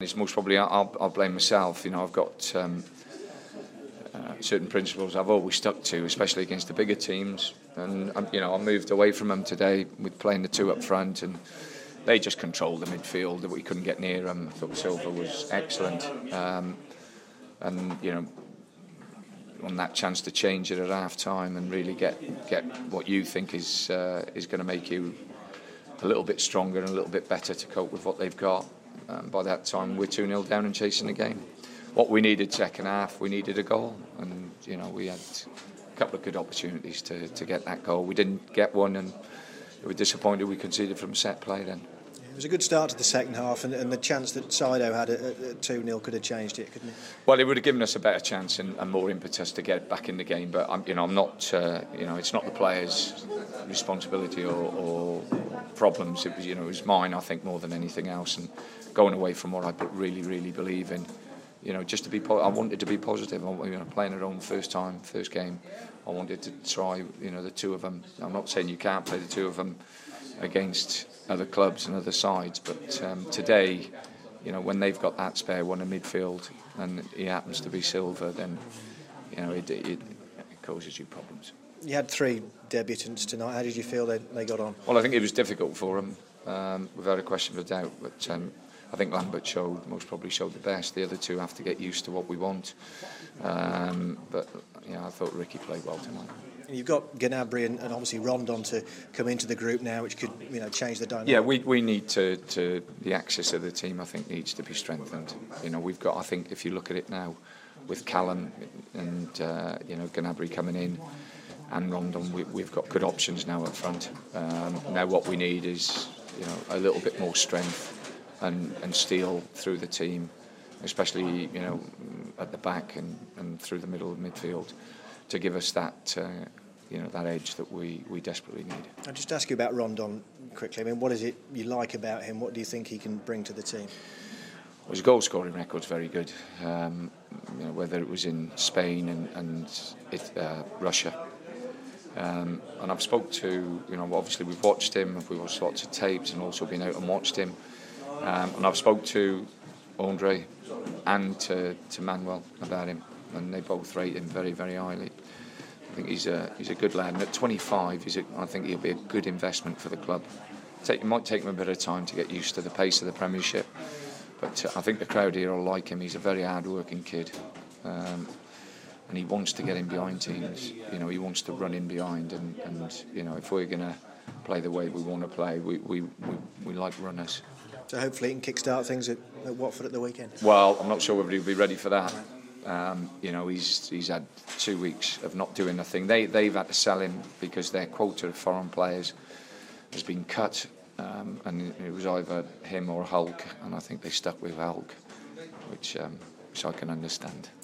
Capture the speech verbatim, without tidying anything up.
It's most probably I'll, I'll blame myself. You know, I've got um, uh, certain principles I've always stuck to, especially against the bigger teams. And um, you know, I moved away from them today with playing the two up front, and they just controlled the midfield. We couldn't get near them. I thought Silva was excellent, um, and you know, on that chance to change it at half time and really get get what you think is uh, is going to make you a little bit stronger and a little bit better to cope with what they've got. Um, by that time, we're two nil down and chasing the game. What we needed second half, we needed a goal, and you know, we had a couple of good opportunities to, to get that goal. We didn't get one, and we were disappointed we conceded from set play then. It was a good start to the second half, and, and the chance that Saido had at two nil could have changed it, couldn't it? Well, it would have given us a better chance and, and more impetus to get back in the game. But I'm, you know, I'm not. Uh, you know, it's not the players' responsibility or, or problems. It was, you know, it was mine. I think more than anything else, and going away from what I really, really believe in. You know, just to be. Po- I wanted to be positive. I, you know, playing at home first time, first game. I wanted to try. You know, the two of them. I'm not saying you can't play the two of them against other clubs and other sides, but um, today, you know, when they've got that spare one in midfield and he happens to be Silva, then you know it, it, it causes you problems. You had three debutants tonight. How did you feel they, they got on? Well, I think it was difficult for them, um, without a question of a doubt. But um, I think Lambert showed, most probably showed the best. The other two have to get used to what we want. Um, but you know, I thought Ricky played well tonight. You've got Gnabry and, and obviously Rondon to come into the group now, which could, you know, change the dynamic. Yeah, we we need to, to the axis of the team, I think, needs to be strengthened. You know, we've got, I think, if you look at it now, with Callum and uh, you know, Gnabry coming in and Rondon, we, we've got good options now up front. Um, now what we need is, you know, a little bit more strength and, and steel through the team, especially, you know, at the back and, and through the middle of midfield, to give us that. Uh, You know, that edge that we, we desperately need. I'll just ask you about Rondon quickly. I mean, what is it you like about him? What do you think he can bring to the team? Well, his goal scoring record's very good. Um, you know, whether it was in Spain and, and it, uh, Russia. Um, and I've spoke to, you know, obviously we've watched him, we've watched lots of tapes and also been out and watched him. Um, and I've spoke to Andre and to, to Manuel about him, and they both rate him very, very highly. I think he's a he's a good lad, and at twenty-five, he's a, I think he'll be a good investment for the club. Take, it might take him a bit of time to get used to the pace of the Premiership, but uh, I think the crowd here will like him. He's a very hard-working kid, um, and he wants to get in behind teams. You know, he wants to run in behind, and, and you know, if we're going to play the way we want to play, we we, we, we like runners. So hopefully he can kick-start things at, at Watford at the weekend. Well, I'm not sure whether he'll be ready for that. Um, you know, he's he's had two weeks of not doing nothing. They they've had to sell him because their quota of foreign players has been cut, um, and it was either him or Hulk, and I think they stuck with Hulk, which um, which I can understand.